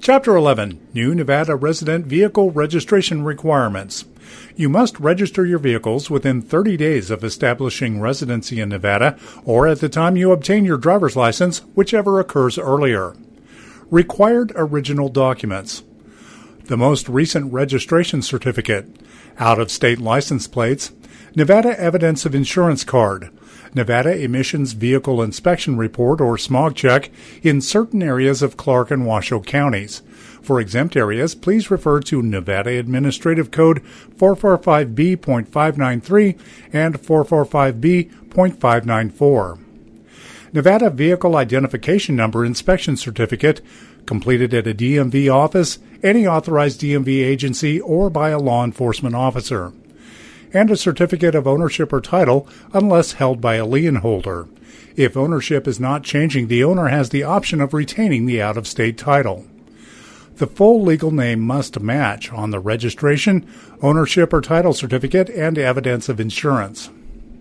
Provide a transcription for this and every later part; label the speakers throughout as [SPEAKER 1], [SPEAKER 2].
[SPEAKER 1] Chapter 11. New Nevada Resident Vehicle Registration Requirements. You must register your vehicles within 30 days of establishing residency in Nevada or at the time you obtain your driver's license, whichever occurs earlier. Required original documents. The most recent registration certificate, out-of-state license plates, Nevada Evidence of Insurance card, Nevada Emissions Vehicle Inspection Report or smog check in certain areas of Clark and Washoe counties. For exempt areas, please refer to Nevada Administrative Code 445B.593 and 445B.594. Nevada Vehicle Identification Number Inspection Certificate, completed at a DMV office, any authorized DMV agency, or by a law enforcement officer. And a certificate of ownership or title unless held by a lien holder. If ownership is not changing, the owner has the option of retaining the out-of-state title. The full legal name must match on the registration, ownership or title certificate, and evidence of insurance.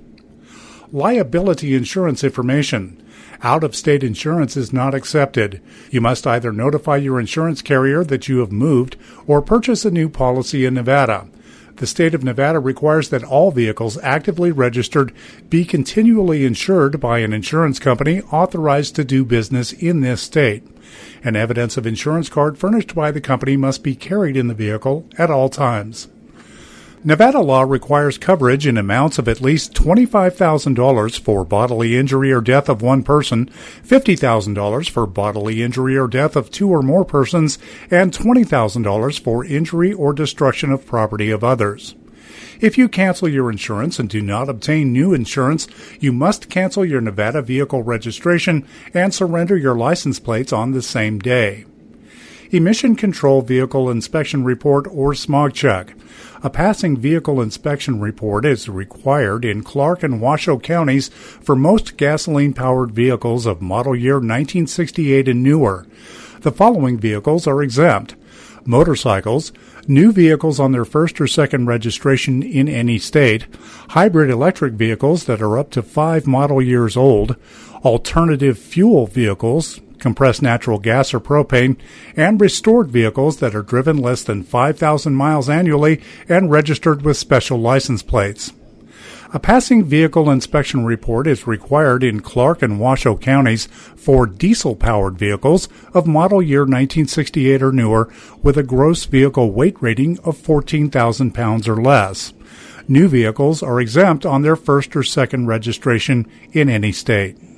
[SPEAKER 1] Liability insurance information. Out-of-state insurance is not accepted. You must either notify your insurance carrier that you have moved or purchase a new policy in Nevada. The state of Nevada requires that all vehicles actively registered be continually insured by an insurance company authorized to do business in this state. An evidence of insurance card furnished by the company must be carried in the vehicle at all times. Nevada law requires coverage in amounts of at least $25,000 for bodily injury or death of one person, $50,000 for bodily injury or death of two or more persons, and $20,000 for injury or destruction of property of others. If you cancel your insurance and do not obtain new insurance, you must cancel your Nevada vehicle registration and surrender your license plates on the same day. Emission Control Vehicle Inspection Report or smog check. A passing vehicle inspection report is required in Clark and Washoe counties for most gasoline-powered vehicles of model year 1968 and newer. The following vehicles are exempt: motorcycles, new vehicles on their first or second registration in any state, hybrid electric vehicles that are up to 5 model years old, alternative fuel vehicles, compressed natural gas or propane, and restored vehicles that are driven less than 5,000 miles annually and registered with special license plates. A passing vehicle inspection report is required in Clark and Washoe counties for diesel-powered vehicles of model year 1968 or newer with a gross vehicle weight rating of 14,000 pounds or less. New vehicles are exempt on their first or second registration in any state.